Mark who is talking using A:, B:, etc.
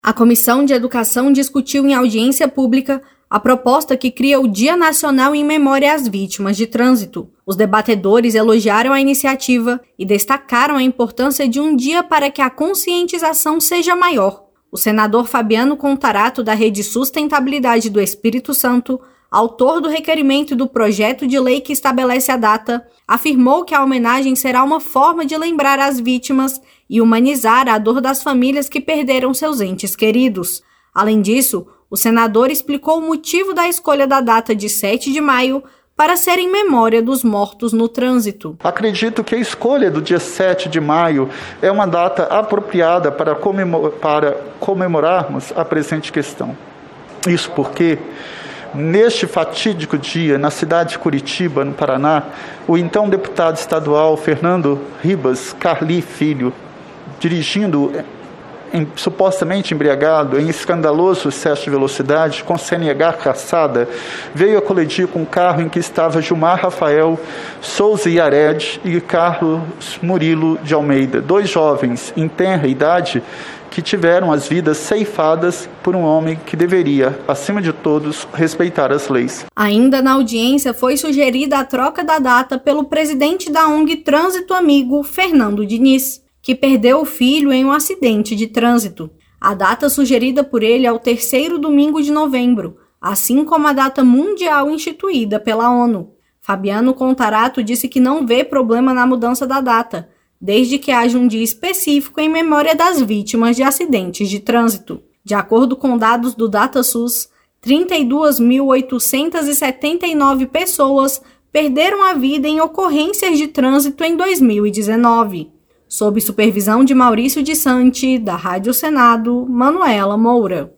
A: A Comissão de Educação discutiu em audiência pública a proposta que cria o Dia Nacional em Memória às Vítimas de Trânsito. Os debatedores elogiaram a iniciativa e destacaram a importância de um dia para que a conscientização seja maior. O senador Fabiano Contarato, da Rede Sustentabilidade do Espírito Santo, autor do requerimento do projeto de lei que estabelece a data, afirmou que a homenagem será uma forma de lembrar as vítimas e humanizar a dor das famílias que perderam seus entes queridos. Além disso, o senador explicou o motivo da escolha da data de 7 de maio para ser em memória dos mortos no trânsito.
B: Acredito que a escolha do dia 7 de maio é uma data apropriada para comemorarmos a presente questão. Isso porque, neste fatídico dia, na cidade de Curitiba, no Paraná, o então deputado estadual Fernando Ribas Carli Filho, dirigindo supostamente embriagado, em escandaloso excesso de velocidade, com CNH caçada, veio a colidir com um carro em que estava Gilmar Rafael Souza Yared e Carlos Murilo de Almeida, 2 jovens em tenra idade que tiveram as vidas ceifadas por um homem que deveria, acima de todos, respeitar as leis.
A: Ainda na audiência foi sugerida a troca da data pelo presidente da ONG Trânsito Amigo, Fernando Diniz, que perdeu o filho em um acidente de trânsito. A data sugerida por ele é o 3º domingo de novembro, assim como a data mundial instituída pela ONU. Fabiano Contarato disse que não vê problema na mudança da data, desde que haja um dia específico em memória das vítimas de acidentes de trânsito. De acordo com dados do DataSUS, 32.879 pessoas perderam a vida em ocorrências de trânsito em 2019. Sob supervisão de Maurício de Santi, da Rádio Senado, Manuela Moura.